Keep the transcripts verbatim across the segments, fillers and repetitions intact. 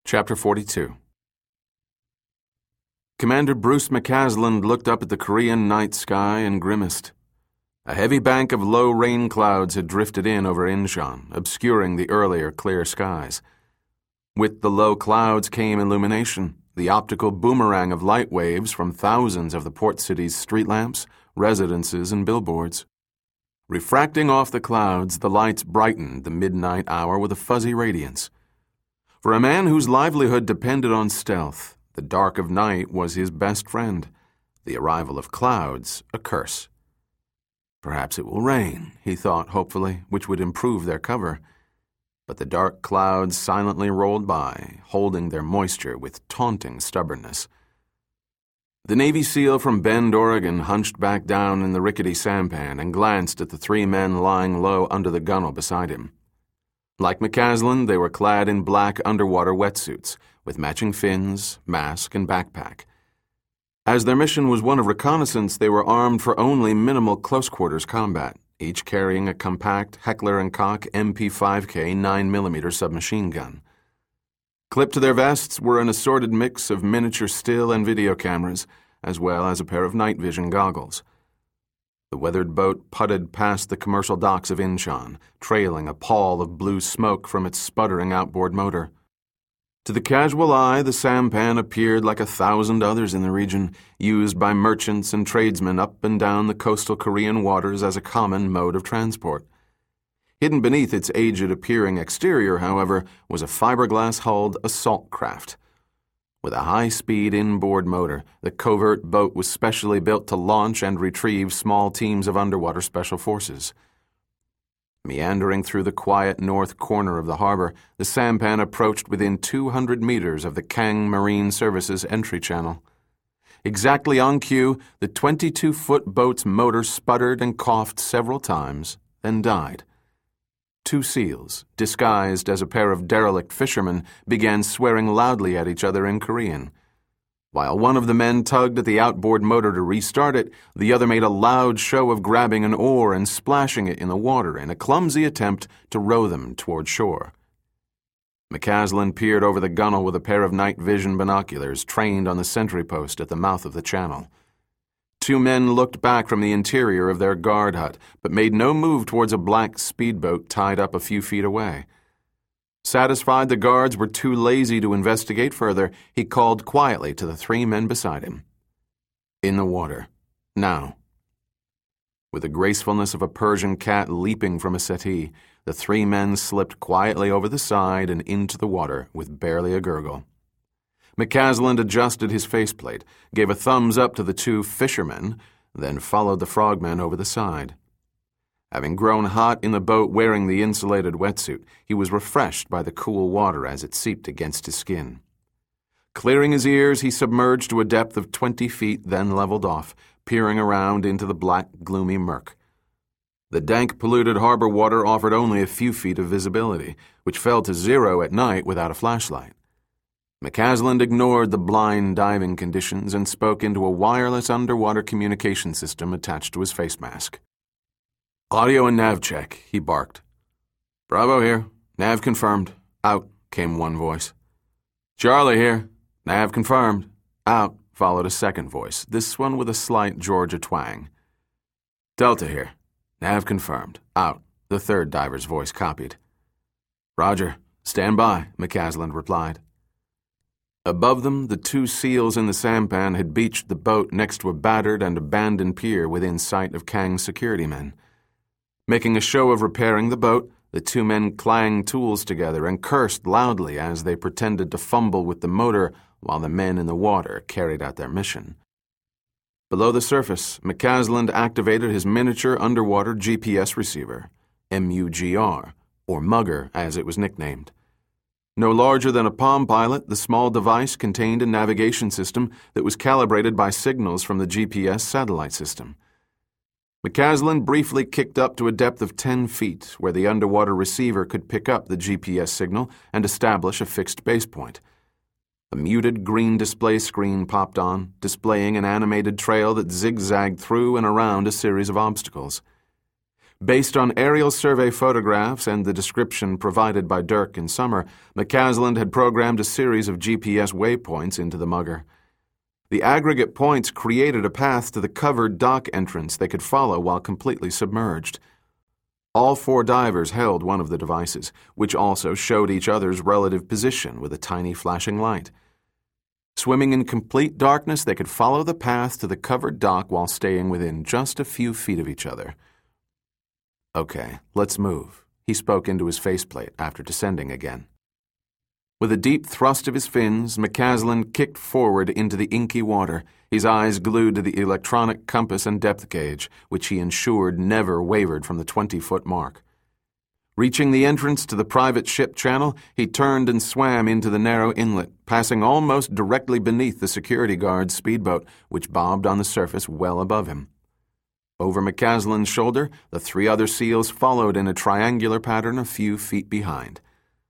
Chapter forty-two. Commander Bruce McCasland looked up at the Korean night sky and grimaced. A heavy bank of low rain clouds had drifted in over Incheon, obscuring the earlier clear skies. With the low clouds came illumination, the optical boomerang of light waves from thousands of the port city's street lamps, residences, and billboards. Refracting off the clouds, the lights brightened the midnight hour with a fuzzy radiance. For a man whose livelihood depended on stealth, the dark of night was his best friend, the arrival of clouds a curse. Perhaps it will rain, he thought hopefully, which would improve their cover. But the dark clouds silently rolled by, holding their moisture with taunting stubbornness. The Navy SEAL from Bend, Oregon, hunched back down in the rickety sampan and glanced at the three men lying low under the gunwale beside him. Like McCasland, they were clad in black underwater wetsuits, with matching fins, mask, and backpack. As their mission was one of reconnaissance, they were armed for only minimal close-quarters combat, each carrying a compact Heckler and Koch M P five K nine millimeter submachine gun. Clipped to their vests were an assorted mix of miniature still and video cameras, as well as a pair of night vision goggles. The weathered boat putted past the commercial docks of Incheon, trailing a pall of blue smoke from its sputtering outboard motor. To the casual eye, the sampan appeared like a thousand others in the region, used by merchants and tradesmen up and down the coastal Korean waters as a common mode of transport. Hidden beneath its aged-appearing exterior, however, was a fiberglass-hulled assault craft. With a high-speed inboard motor, the covert boat was specially built to launch and retrieve small teams of underwater special forces. Meandering through the quiet north corner of the harbor, the sampan approached within two hundred meters of the Kang Marine Service's entry channel. Exactly on cue, the twenty-two-foot boat's motor sputtered and coughed several times, then died. Two SEALs, disguised as a pair of derelict fishermen, began swearing loudly at each other in Korean. While one of the men tugged at the outboard motor to restart it, the other made a loud show of grabbing an oar and splashing it in the water in a clumsy attempt to row them toward shore. McCasland peered over the gunwale with a pair of night vision binoculars trained on the sentry post at the mouth of the channel. Two men looked back from the interior of their guard hut, but made no move towards a black speedboat tied up a few feet away. Satisfied the guards were too lazy to investigate further, he called quietly to the three men beside him. In the water. Now. With the gracefulness of a Persian cat leaping from a settee, the three men slipped quietly over the side and into the water with barely a gurgle. McCasland adjusted his faceplate, gave a thumbs up to the two fishermen, then followed the frogmen over the side. Having grown hot in the boat wearing the insulated wetsuit, he was refreshed by the cool water as it seeped against his skin. Clearing his ears, he submerged to a depth of twenty feet, then leveled off, peering around into the black, gloomy murk. The dank, polluted harbor water offered only a few feet of visibility, which fell to zero at night without a flashlight. McCasland ignored the blind diving conditions and spoke into a wireless underwater communication system attached to his face mask. "Audio and nav check," he barked. "Bravo here. Nav confirmed. Out," came one voice. "Charlie here. Nav confirmed. Out," followed a second voice, this one with a slight Georgia twang. "Delta here. Nav confirmed. Out," the third diver's voice copied. "Roger. Stand by," McCasland replied. Above them, the two SEALs in the sampan had beached the boat next to a battered and abandoned pier within sight of Kang's security men. Making a show of repairing the boat, the two men clanged tools together and cursed loudly as they pretended to fumble with the motor while the men in the water carried out their mission. Below the surface, McCasland activated his miniature underwater G P S receiver, M U G R, or Mugger as it was nicknamed. No larger than a Palm Pilot, the small device contained a navigation system that was calibrated by signals from the G P S satellite system. McCasland briefly kicked up to a depth of ten feet, where the underwater receiver could pick up the G P S signal and establish a fixed base point. A muted green display screen popped on, displaying an animated trail that zigzagged through and around a series of obstacles. Based on aerial survey photographs and the description provided by Dirk and Summer, McCasland had programmed a series of G P S waypoints into the mugger. The aggregate points created a path to the covered dock entrance they could follow while completely submerged. All four divers held one of the devices, which also showed each other's relative position with a tiny flashing light. Swimming in complete darkness, they could follow the path to the covered dock while staying within just a few feet of each other. "Okay, let's move," he spoke into his faceplate after descending again. With a deep thrust of his fins, McCasland kicked forward into the inky water, his eyes glued to the electronic compass and depth gauge, which he ensured never wavered from the twenty-foot mark. Reaching the entrance to the private ship channel, he turned and swam into the narrow inlet, passing almost directly beneath the security guard's speedboat, which bobbed on the surface well above him. Over McCasland's shoulder, the three other SEALs followed in a triangular pattern a few feet behind.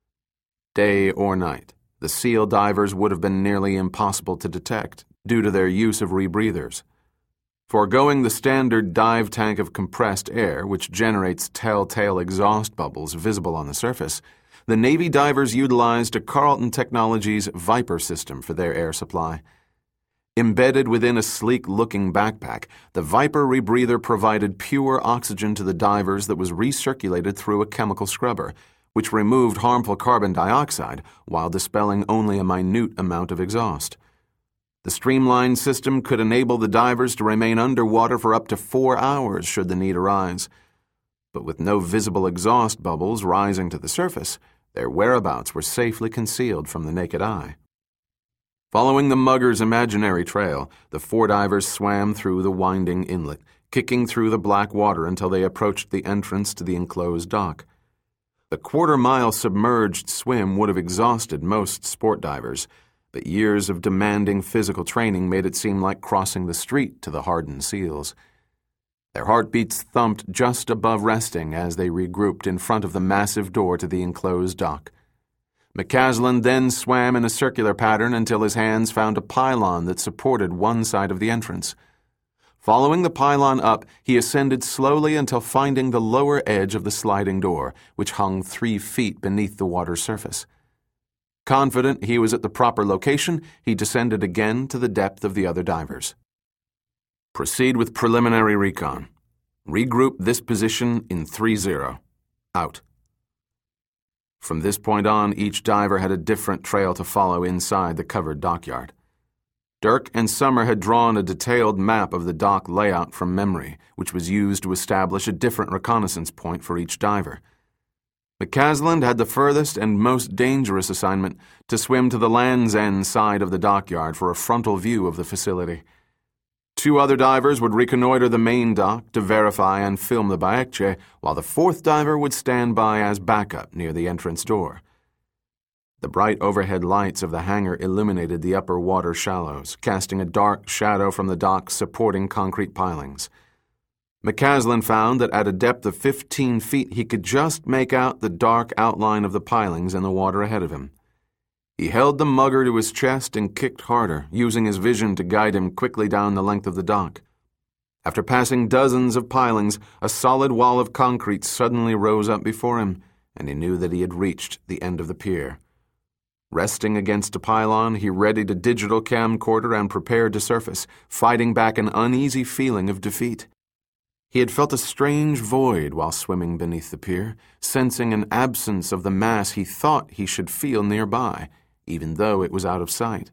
Day or night, the SEAL divers would have been nearly impossible to detect due to their use of rebreathers. Foregoing the standard dive tank of compressed air, which generates telltale exhaust bubbles visible on the surface, the Navy divers utilized a Carlton Technologies Viper system for their air supply. Embedded within a sleek-looking backpack, the Viper rebreather provided pure oxygen to the divers that was recirculated through a chemical scrubber, which removed harmful carbon dioxide while dispelling only a minute amount of exhaust. The streamlined system could enable the divers to remain underwater for up to four hours should the need arise. But with no visible exhaust bubbles rising to the surface, their whereabouts were safely concealed from the naked eye. Following the mugger's imaginary trail, the four divers swam through the winding inlet, kicking through the black water until they approached the entrance to the enclosed dock. The quarter-mile submerged swim would have exhausted most sport divers, but years of demanding physical training made it seem like crossing the street to the hardened SEALs. Their heartbeats thumped just above resting as they regrouped in front of the massive door to the enclosed dock. McCasland then swam in a circular pattern until his hands found a pylon that supported one side of the entrance. Following the pylon up, he ascended slowly until finding the lower edge of the sliding door, which hung three feet beneath the water's surface. Confident he was at the proper location, he descended again to the depth of the other divers. "Proceed with preliminary recon. Regroup this position in three zero. Out." From this point on, each diver had a different trail to follow inside the covered dockyard. Dirk and Summer had drawn a detailed map of the dock layout from memory, which was used to establish a different reconnaissance point for each diver. McCasland had the furthest and most dangerous assignment to swim to the Land's End side of the dockyard for a frontal view of the facility. Two other divers would reconnoiter the main dock to verify and film the Baekje, while the fourth diver would stand by as backup near the entrance door. The bright overhead lights of the hangar illuminated the upper water shallows, casting a dark shadow from the dock's supporting concrete pilings. McCasland found that at a depth of fifteen feet he could just make out the dark outline of the pilings in the water ahead of him. He held the mugger to his chest and kicked harder, using his vision to guide him quickly down the length of the dock. After passing dozens of pilings, a solid wall of concrete suddenly rose up before him, and he knew that he had reached the end of the pier. Resting against a pylon, he readied a digital camcorder and prepared to surface, fighting back an uneasy feeling of defeat. He had felt a strange void while swimming beneath the pier, sensing an absence of the mass he thought he should feel nearby, even though it was out of sight.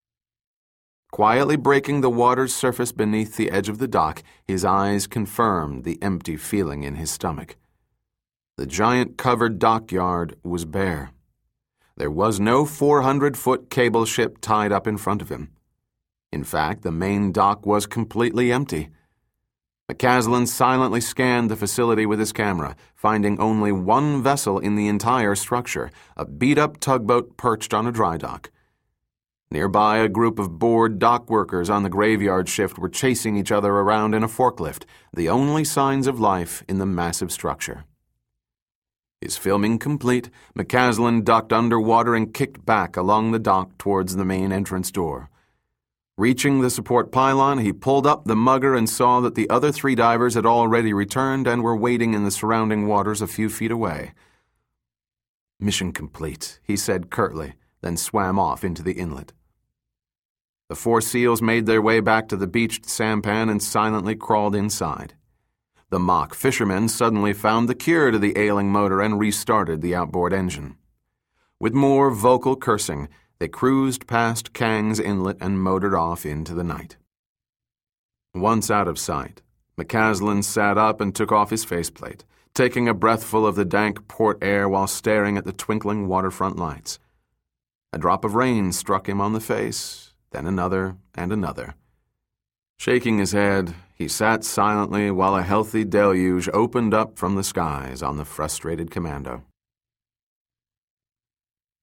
Quietly breaking the water's surface beneath the edge of the dock, his eyes confirmed the empty feeling in his stomach. The giant covered dockyard was bare. There was no four hundred foot cable ship tied up in front of him. In fact, the main dock was completely empty. McCasland silently scanned the facility with his camera, finding only one vessel in the entire structure, a beat-up tugboat perched on a dry dock. Nearby, a group of bored dock workers on the graveyard shift were chasing each other around in a forklift, the only signs of life in the massive structure. His filming complete, McCasland ducked underwater and kicked back along the dock towards the main entrance door. Reaching the support pylon, he pulled up the mugger and saw that the other three divers had already returned and were waiting in the surrounding waters a few feet away. "Mission complete," he said curtly, then swam off into the inlet. The four SEALs made their way back to the beached sampan and silently crawled inside. The mock fishermen suddenly found the cure to the ailing motor and restarted the outboard engine. With more vocal cursing, they cruised past Kang's Inlet and motored off into the night. Once out of sight, McCaslin sat up and took off his faceplate, taking a breathful of the dank port air while staring at the twinkling waterfront lights. A drop of rain struck him on the face, then another and another. Shaking his head, he sat silently while a healthy deluge opened up from the skies on the frustrated commando.